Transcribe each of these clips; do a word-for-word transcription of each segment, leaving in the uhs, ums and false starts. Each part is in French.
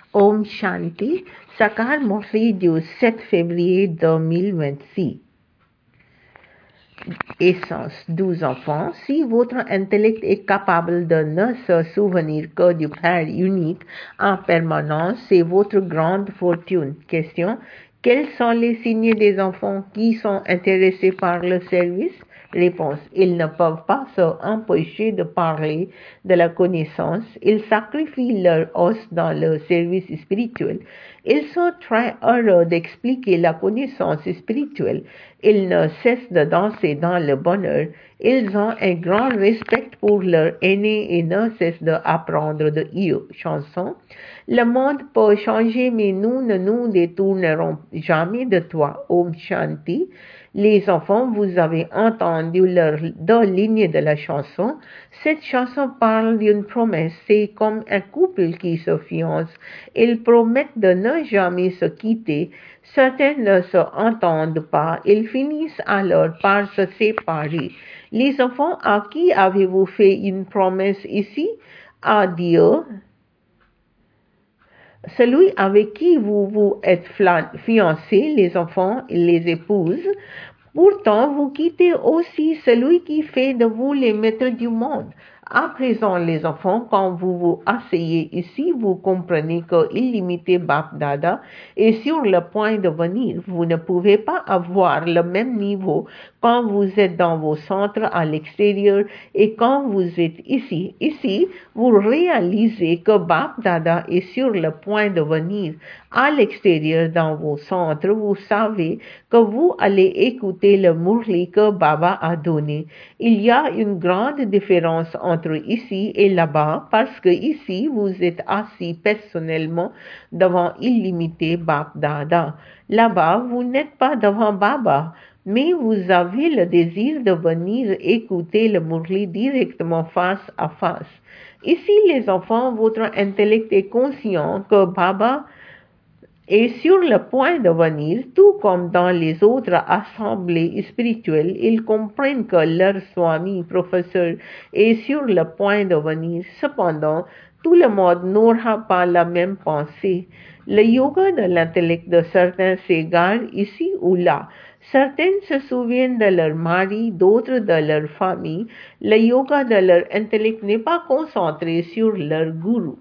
Om Shanti, Sakar Murli du sept février deux mille vingt-six. Essence, douze enfants. Si votre intellect est capable de ne se souvenir que du Père unique en permanence, c'est votre grande fortune. Question. Quels sont les signes des enfants qui sont intéressés par le service? Réponse. Ils ne peuvent pas s'empêcher de parler de la connaissance. Ils sacrifient leur os dans le service spirituel. Ils sont très heureux d'expliquer la connaissance spirituelle. Ils ne cessent de danser dans le bonheur. Ils ont un grand respect pour leur aîné et ne cessent d'apprendre de eux. Chanson. Le monde peut changer, mais nous ne nous détournerons jamais de toi. Om Shanti. Les enfants, vous avez entendu leurs deux lignes de la chanson. Cette chanson parle d'une promesse. C'est comme un couple qui se fiance. Ils promettent de ne jamais se quitter. Certains ne se entendent pas. Ils finissent alors par se séparer. Les enfants, à qui avez-vous fait une promesse ici? À Dieu. Celui avec qui vous vous êtes fiancés, les enfants et les épouses. Pourtant, vous quittez aussi celui qui fait de vous les maîtres du monde. À présent, les enfants, quand vous vous asseyez ici, vous comprenez que illimité Bap Dada est sur le point de venir. Vous ne pouvez pas avoir le même niveau quand vous êtes dans vos centres à l'extérieur et quand vous êtes ici. Ici, vous réalisez que Bap Dada est sur le point de venir. À l'extérieur, dans vos centres, vous savez que vous allez écouter le Murli que Baba a donné. Il y a une grande différence entre ici et là-bas parce que ici, vous êtes assis personnellement devant illimité Bap Dada. Là-bas, vous n'êtes pas devant Baba, mais vous avez le désir de venir écouter le Murli directement face à face. Ici, les enfants, votre intellect est conscient que Baba est sur le point de venir, tout comme dans les autres assemblées spirituelles. Ils comprennent que leur Swami, professeur, est sur le point de venir. Cependant, tout le monde n'aura pas la même pensée. Le yoga de l'intellect de certains s'égare ici ou là. Certains se souviennent de leur mari, d'autres de leur famille. Le yoga de leur intellect n'est pas concentré sur leur gourou.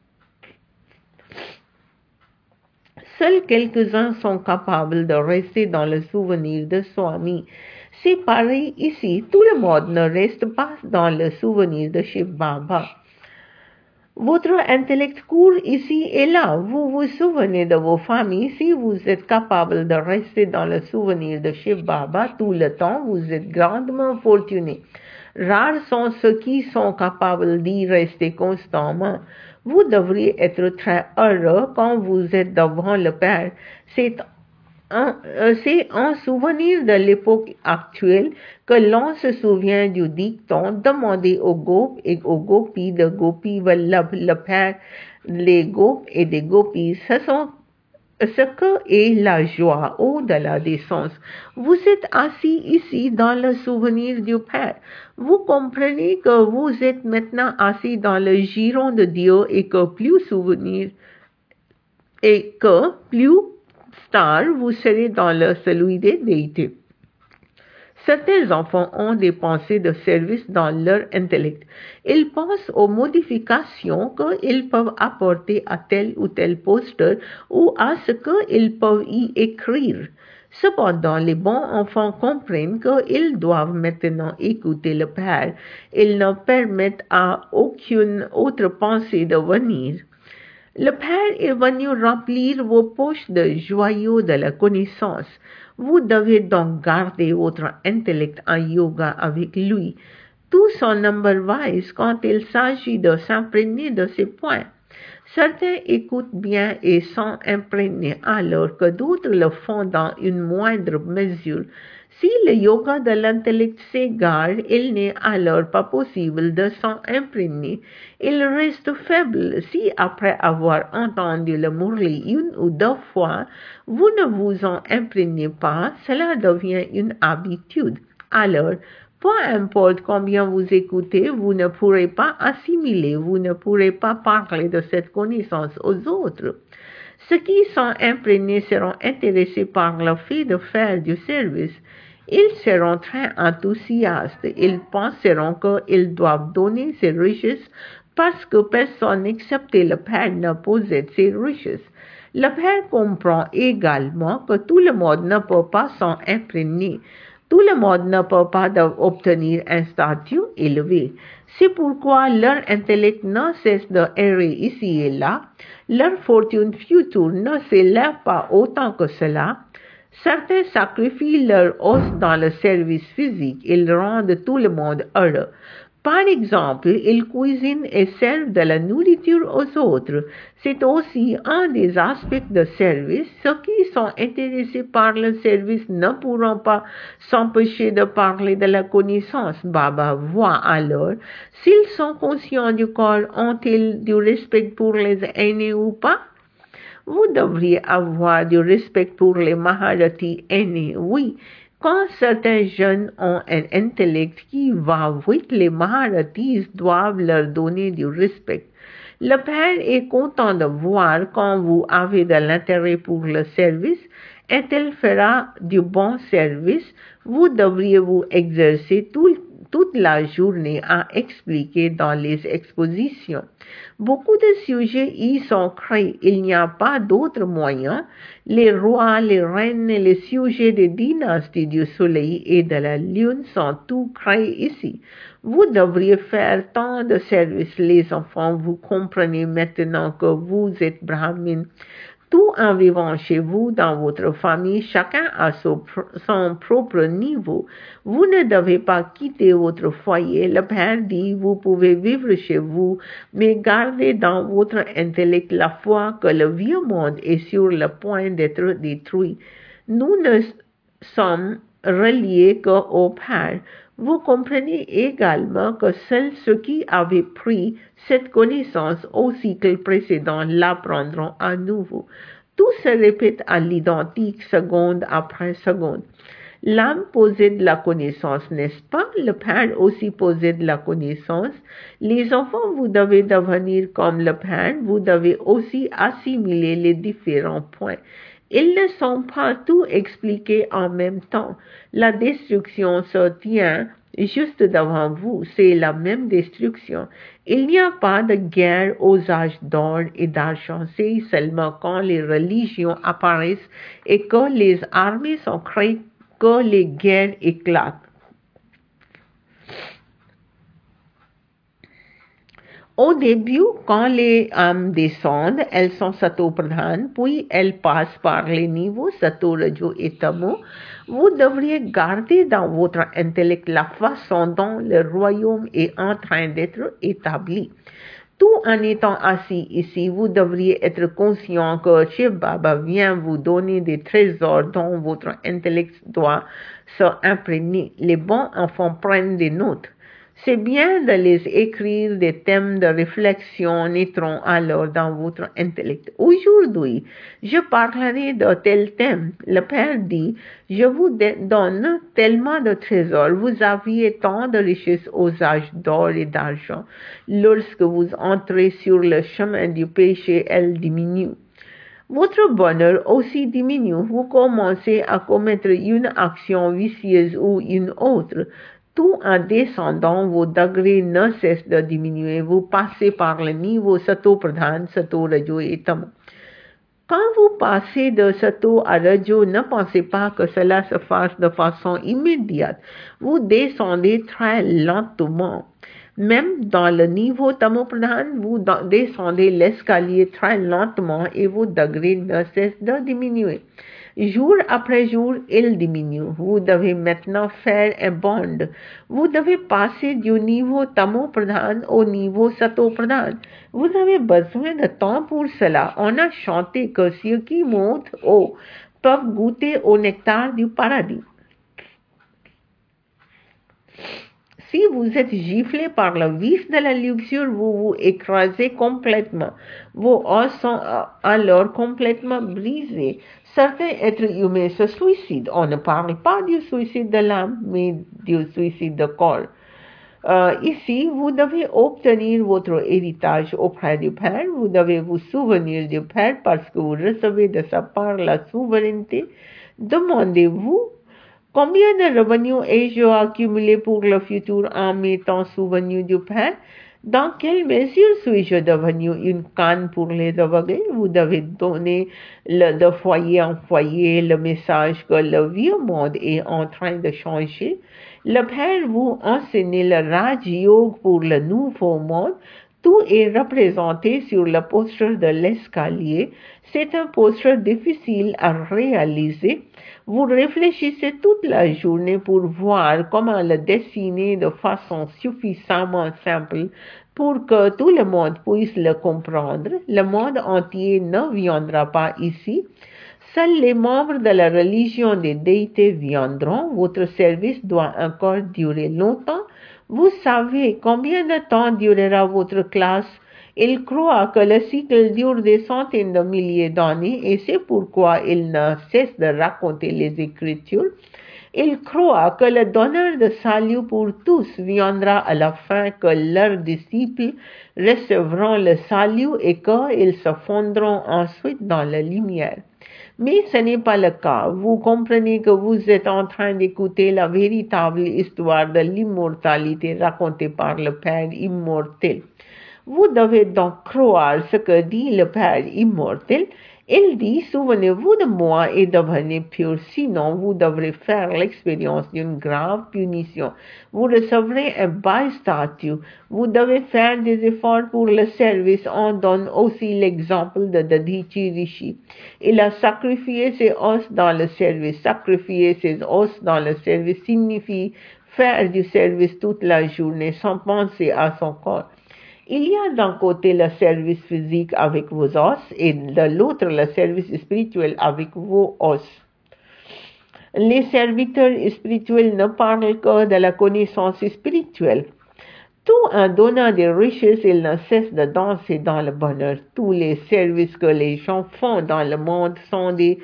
Seuls quelques-uns sont capables de rester dans le souvenir de Swami. C'est pareil ici, tout le monde ne reste pas dans le souvenir de Shiv Baba. Votre intellect court ici et là. Vous vous souvenez de vos familles. Si vous êtes capable de rester dans le souvenir de Shiv Baba tout le temps, vous êtes grandement fortuné. Rares sont ceux qui sont capables d'y rester constamment. Vous devriez être très heureux quand vous êtes devant le Père. C'est un, c'est un souvenir de l'époque actuelle que l'on se souvient du dicton demandé aux Gopes et aux Gopis de Gopi Vallabh, le Père, les Gopes et des Gopis. Ce sont ce que est la joie au-delà des sens. Vous êtes assis ici dans le souvenir du Père. Vous comprenez que vous êtes maintenant assis dans le giron de Dieu et que plus souvenir et que plus tard vous serez dans le celui des déités. Certains enfants ont des pensées de service dans leur intellect. Ils pensent aux modifications qu'ils peuvent apporter à tel ou tel poster ou à ce qu'ils peuvent y écrire. Cependant, les bons enfants comprennent qu'ils doivent maintenant écouter le Père. Ils ne permettent à aucune autre pensée de venir. Le Père est venu remplir vos poches de joyaux de la connaissance. Vous devez donc garder votre intellect en yoga avec lui. Tout son number wise quand il s'agit de s'imprégner de ces points. Certains écoutent bien et sont imprégnés alors que d'autres le font dans une moindre mesure. Si le yoga de l'intellect s'égare, il n'est alors pas possible de s'en imprégner. Il reste faible si après avoir entendu le Murli une ou deux fois, vous ne vous en imprégnez pas, cela devient une habitude. Alors, Peu importe combien vous écoutez, vous ne pourrez pas assimiler, vous ne pourrez pas parler de cette connaissance aux autres. Ceux qui sont imprégnés seront intéressés par le fait de faire du service. Ils seront très enthousiastes. Ils penseront qu'ils doivent donner ces richesses parce que personne excepté le Père ne possède ces richesses. Le Père comprend également que tout le monde ne peut pas s'en imprégner. Tout le monde ne peut pas obtenir un statut élevé. C'est pourquoi leur intellect ne cesse de errer ici et là. Leur fortune future ne s'élève pas autant que cela. Certains sacrifient leur os dans le service physique. Ils rendent tout le monde heureux. Par exemple, ils cuisinent et servent de la nourriture aux autres. C'est aussi un des aspects de service. Ceux qui sont intéressés par le service ne pourront pas s'empêcher de parler de la connaissance. Baba voit alors s'ils sont conscients du corps, ont-ils du respect pour les aînés ou pas? Vous devriez avoir du respect pour les Maharathis aînés, oui. Quand certains jeunes ont un intellect qui va vite, les Maharathis doivent leur donner du respect. Le Père est content de voir quand vous avez de l'intérêt pour le service et il fera du bon service. Vous devriez vous exercer tout, toute la journée à expliquer dans les expositions. Beaucoup de sujets y sont créés. Il n'y a pas d'autre moyen. Les rois, les reines et les sujets des dynasties du soleil et de la lune sont tous créés ici. Vous devriez faire tant de services, les enfants. Vous comprenez maintenant que vous êtes brahmines. Tout en vivant chez vous, dans votre famille, chacun a son, son propre niveau. Vous ne devez pas quitter votre foyer. Le Père dit, vous pouvez vivre chez vous, mais gardez dans votre intellect la foi que le vieux monde est sur le point d'être détruit. Nous ne sommes reliés qu'au Père. Vous comprenez également que seuls ceux qui avaient pris cette connaissance au cycle précédent l'apprendront à nouveau. Tout se répète à l'identique seconde après seconde. L'âme possède la connaissance, n'est-ce pas? Le Père aussi possède la connaissance. Les enfants, vous devez devenir comme le Père. Vous devez aussi assimiler les différents points. Ils ne sont pas tous expliqués en même temps. La destruction se tient juste devant vous. C'est la même destruction. Il n'y a pas de guerre aux âges d'or et d'argent. C'est seulement quand les religions apparaissent et que les armées sont créées que les guerres éclatent. Au début, quand les âmes descendent, elles sont sato-pradhanes, puis elles passent par les niveaux sato, rajo et tamo. Vous devriez garder dans votre intellect la façon dont le royaume est en train d'être établi. Tout en étant assis ici, vous devriez être conscient que Shiv Baba vient vous donner des trésors dont votre intellect doit se imprégner. Les bons enfants prennent des notes. C'est bien de les écrire, des thèmes de réflexion naîtront alors dans votre intellect. Aujourd'hui, je parlerai de tel thème. Le Père dit, je vous donne tellement de trésors, vous aviez tant de richesses aux âges d'or et d'argent. Lorsque vous entrez sur le chemin du péché, elle diminue. Votre bonheur aussi diminue. Vous commencez à commettre une action vicieuse ou une autre. Tout en descendant, vos degrés ne cessent de diminuer. Vous passez par le niveau sato pradhan, sato rajo et tamo. Quand vous passez de sato à rajo, ne pensez pas que cela se fasse de façon immédiate. Vous descendez très lentement. Même dans le niveau tamo pradhan, vous descendez l'escalier très lentement et vos degrés ne cessent de diminuer. Jour après jour, il diminue. Vous devez maintenant faire un bond. Vous devez passer du niveau tamo pradhan au niveau sato pradhan. Vous avez besoin de temps pour cela. On a chanté que ceux qui montent haut peuvent goûter au nectar du paradis. Si vous êtes giflé par le vice de la luxure, vous vous écrasez complètement. Vos os sont alors complètement brisés. Certains êtres humains se suicident. On ne parle pas du suicide de l'âme, mais du suicide de corps. Euh, ici, vous devez obtenir votre héritage auprès du Père. Vous devez vous souvenir du Père parce que vous recevez de sa part la souveraineté. Demandez-vous combien de revenus ai-je accumulé pour le futur en m'étant souvenu du Père? Dans quelle mesure suis-je devenu une canne pour les aveugles? Vous devez donner le, de foyer en foyer le message que le vieux monde est en train de changer. Le Père vous enseigne le Raj Yoga pour le nouveau monde. Tout est représenté sur le poster de l'escalier. C'est un poster difficile à réaliser. Vous réfléchissez toute la journée pour voir comment le dessiner de façon suffisamment simple pour que tout le monde puisse le comprendre. Le monde entier ne viendra pas ici. Seuls les membres de la religion des déités viendront. Votre service doit encore durer longtemps. Vous savez combien de temps durera votre classe? Il croit que le cycle dure des centaines de milliers d'années et c'est pourquoi il ne cesse de raconter les Écritures. Il croit que le donneur de salut pour tous viendra à la fin, que leurs disciples recevront le salut et qu'ils se fondront ensuite dans la lumière. Mais ce n'est pas le cas. Vous comprenez que vous êtes en train d'écouter la véritable histoire de l'immortalité racontée par le Père immortel. Vous devez donc croire ce que dit le Père immortel. Il dit, souvenez-vous de moi et devenez pur, sinon vous devrez faire l'expérience d'une grave punition. Vous recevrez un bas statut. Vous devez faire des efforts pour le service. On donne aussi l'exemple de Dadichi Rishi. Il a sacrifié ses os dans le service. Sacrifier ses os dans le service signifie faire du service toute la journée sans penser à son corps. Il y a d'un côté le service physique avec vos os et de l'autre le service spirituel avec vos os. Les serviteurs spirituels ne parlent que de la connaissance spirituelle. Tout en donnant des richesses, ils ne cessent de danser dans le bonheur. Tous les services que les gens font dans le monde sont des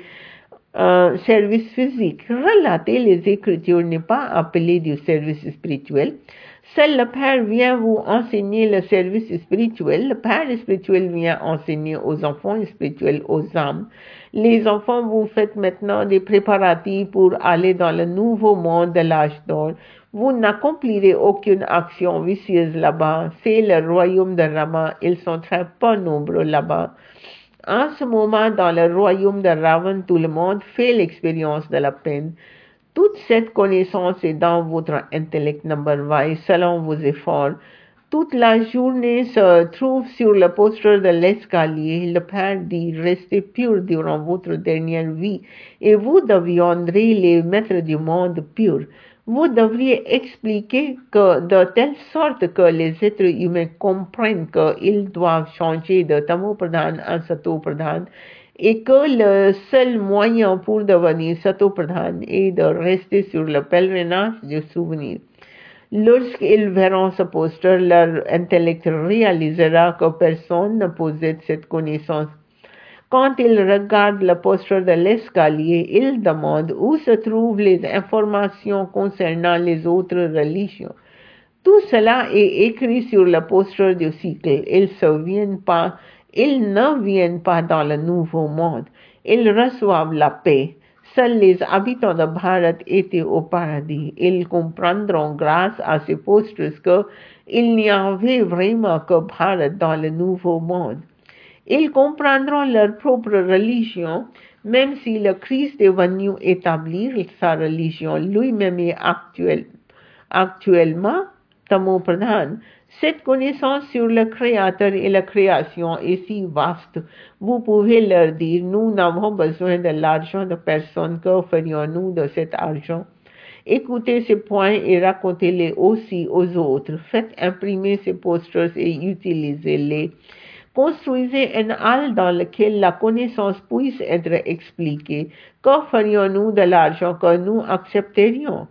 euh, services physiques. Relater les Écritures n'est pas appelé du service spirituel. Seul le Père vient vous enseigner le service spirituel. Le Père spirituel vient enseigner aux enfants spirituels, aux âmes. Les enfants, vous faites maintenant des préparatifs pour aller dans le nouveau monde de l'âge d'or. Vous n'accomplirez aucune action vicieuse là-bas. C'est le royaume de Rama. Ils sont très peu nombreux là-bas. En ce moment, dans le royaume de Ravan, tout le monde fait l'expérience de la peine. Toute cette connaissance est dans votre intellect number wise, selon vos efforts. Toute la journée se trouve sur le poster de l'escalier. Le Père dit, restez pur durant votre dernière vie et vous deviendrez les maîtres du monde pur. Vous devriez expliquer que de telle sorte que les êtres humains comprennent qu'ils doivent changer de Tamo Pradhan à Sato Pradhan et que le seul moyen pour devenir Sato Pradhan est de rester sur le pèlerinage du souvenir. Lorsqu'ils verront ce poster, leur intellect réalisera que personne ne possède cette connaissance. Quand ils regardent le poster de l'escalier, ils demandent où se trouvent les informations concernant les autres religions. Tout cela est écrit sur le poster du cycle. Ils ne viennent pas, ils ne viennent pas dans le nouveau monde. Ils reçoivent la paix. Seuls les habitants de Bharat étaient au paradis. Ils comprendront grâce à ces posters qu'il n'y avait vraiment que Bharat dans le nouveau monde. Ils comprendront leur propre religion, même si le Christ est venu établir sa religion lui-même est actuel, actuellement Tamo Pradhan. Cette connaissance sur le Créateur et la création est si vaste. Vous pouvez leur dire, nous n'avons besoin de l'argent de personne, que ferions-nous de cet argent? Écoutez ces points et racontez-les aussi aux autres. Faites imprimer ces posters et utilisez-les. Construisez un hall dans lequel la connaissance puisse être expliquée. Que ferions-nous de l'argent que nous accepterions?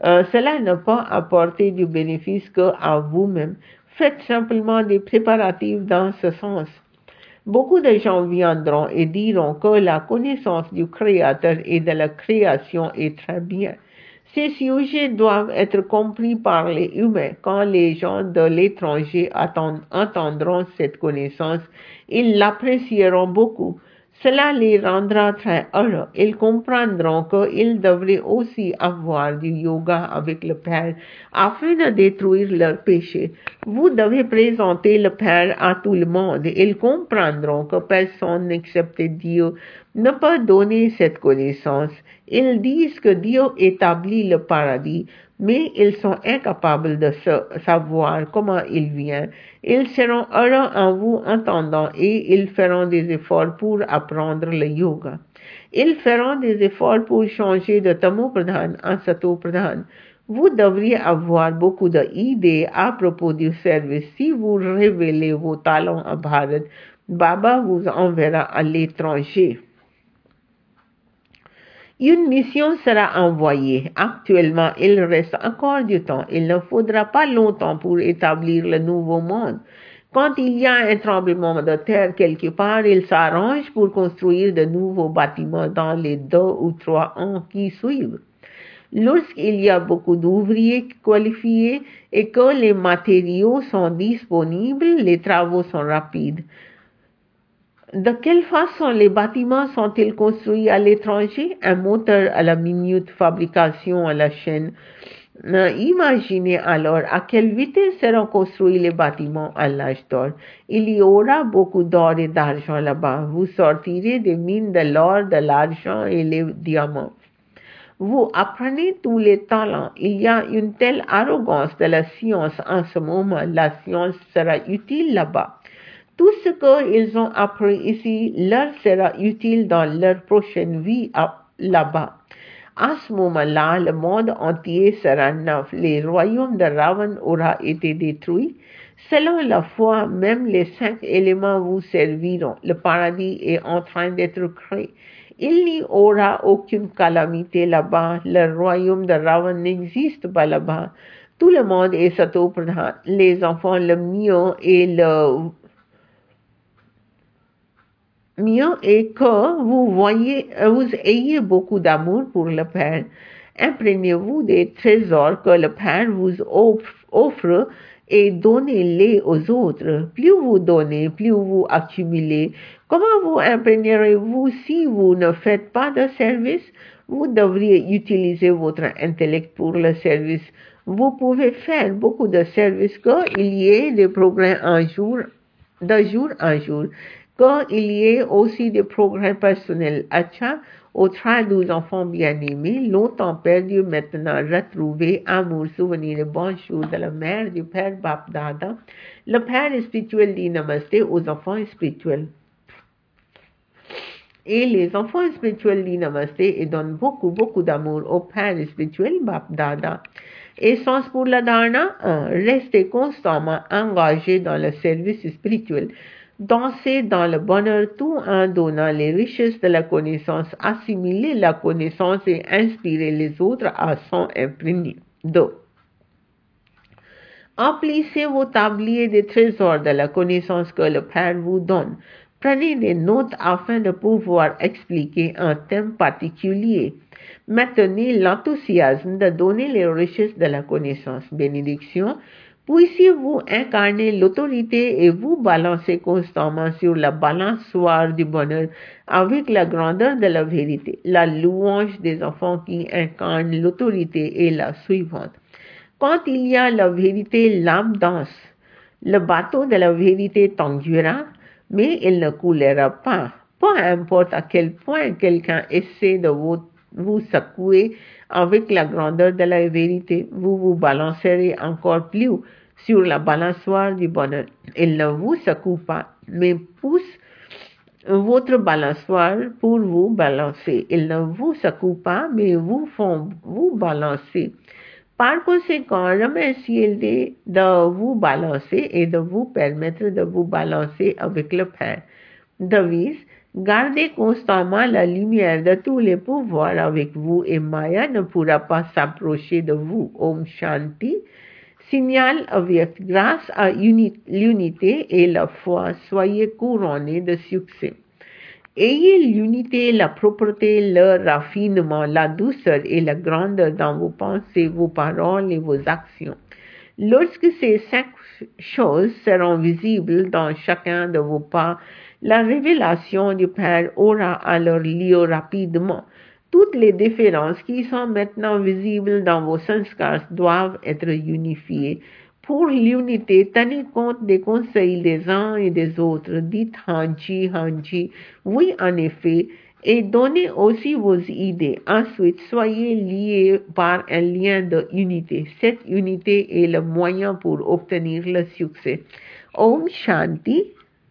Euh, cela n'a pas apporté du bénéfice qu'à vous-même. Faites simplement des préparatifs dans ce sens. Beaucoup de gens viendront et diront que la connaissance du Créateur et de la création est très bien. Ces sujets doivent être compris par les humains. Quand les gens de l'étranger entendront cette connaissance, ils l'apprécieront beaucoup. Cela les rendra très heureux. Ils comprendront qu'ils devraient aussi avoir du yoga avec le Père afin de détruire leurs péchés. Vous devez présenter le Père à tout le monde. Ils comprendront que personne excepté Dieu ne peut donner cette connaissance. Ils disent que Dieu établit le paradis, mais ils sont incapables de savoir comment il vient. Ils seront heureux en vous entendant et ils feront des efforts pour apprendre le yoga. Ils feront des efforts pour changer de Tamo Pradhan en Sato Pradhan. Vous devriez avoir beaucoup d'idées à propos du service. Si vous révélez vos talents à Bharat, Baba vous enverra à l'étranger. Une mission sera envoyée. Actuellement, il reste encore du temps. Il ne faudra pas longtemps pour établir le nouveau monde. Quand il y a un tremblement de terre quelque part, il s'arrange pour construire de nouveaux bâtiments dans les deux ou trois ans qui suivent. Lorsqu'il y a beaucoup d'ouvriers qualifiés et que les matériaux sont disponibles, les travaux sont rapides. De quelle façon les bâtiments sont-ils construits à l'étranger? Un moteur à la minute, fabrication à la chaîne. Euh, imaginez alors à quelle vitesse seront construits les bâtiments à l'âge d'or. Il y aura beaucoup d'or et d'argent là-bas. Vous sortirez des mines de l'or, de l'argent et les diamants. Vous apprenez tous les talents. Il y a une telle arrogance de la science en ce moment. La science sera utile là-bas. Tout ce qu'ils ont appris ici leur sera utile dans leur prochaine vie là-bas. À ce moment-là, le monde entier sera neuf. Les royaumes de Ravan aura été détruits. Selon la foi, même les cinq éléments vous serviront. Le paradis est en train d'être créé. Il n'y aura aucune calamité là-bas. Le royaume de Ravan n'existe pas là-bas. Tout le monde est Sato Pradhan. Les enfants, le mieux et le mieux est que vous voyez, vous ayez beaucoup d'amour pour le Père. Imprégnez-vous des trésors que le Père vous offre et donnez-les aux autres. Plus vous donnez, plus vous accumulez. Comment vous imprégnerez-vous si vous ne faites pas de service? Vous devriez utiliser votre intellect pour le service. Vous pouvez faire beaucoup de services qu'il y ait des progrès un jour, de jour en jour. Qu'il y ait aussi des progrès personnels. Acha, au train douze enfants bien-aimés, longtemps perdus, maintenant retrouvés, amour, souvenir et bonjour de la mère du Père Bap Dada. Le Père spirituel dit namasté aux enfants spirituels. Et les enfants spirituels disent namasté et donnent beaucoup, beaucoup d'amour au Père spirituel Bap Dada. Essence pour la dharana, un, restez constamment engagé dans le service spirituel. Danser dans le bonheur tout en donnant les richesses de la connaissance, assimiler la connaissance et inspirer les autres à s'en imprégner. deux. Emplissez vos tabliers des trésors de la connaissance que le Père vous donne. Prenez des notes afin de pouvoir expliquer un thème particulier. Maintenez l'enthousiasme de donner les richesses de la connaissance. Bénédiction. Puissiez-vous incarner l'autorité et vous balancer constamment sur la balançoire du bonheur avec la grandeur de la vérité. La louange des enfants qui incarnent l'autorité est la suivante. Quand il y a la vérité, l'âme danse. Le bateau de la vérité tanguera, mais il ne coulera pas. Peu importe à quel point quelqu'un essaie de vous, vous secouer avec la grandeur de la vérité, vous vous balancerez encore plus sur la balançoire du bonheur. Il ne vous secoue pas, mais pousse votre balançoire pour vous balancer. Il ne vous secoue pas, mais vous font vous balancer. Par conséquent, remerciez-les de vous balancer et de vous permettre de vous balancer avec le Père. Devise, Gardez constamment la lumière de tous les pouvoirs avec vous et Maya ne pourra pas s'approcher de vous. Om Shanti. Signal avec grâce à l'unité et la foi, soyez couronnés de succès. Ayez l'unité, la propreté, le raffinement, la douceur et la grandeur dans vos pensées, vos paroles et vos actions. Lorsque ces cinq choses seront visibles dans chacun de vos pas, la révélation du Père aura alors lieu rapidement. Toutes les différences qui sont maintenant visibles dans vos sanskars doivent être unifiées. Pour l'unité, tenez compte des conseils des uns et des autres. Dites Hanji, Hanji, oui en effet, et donnez aussi vos idées. Ensuite, soyez liés par un lien de unité. Cette unité est le moyen pour obtenir le succès. Om Shanti.